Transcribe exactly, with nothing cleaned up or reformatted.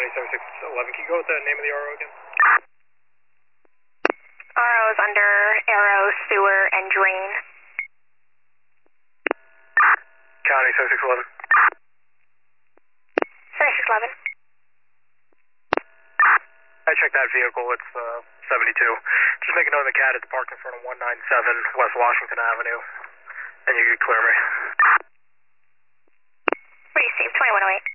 County seventy-six eleven, can you go with the name of the R O again? R O is under Arrow, Sewer, and Drain. County seventy-six eleven. seventy-six eleven. I checked that vehicle, it's uh, seventy-two. Just make a note of the cat, it's parked in front of one ninety-seven West Washington Avenue, and you can clear me. Received, twenty-one oh eight.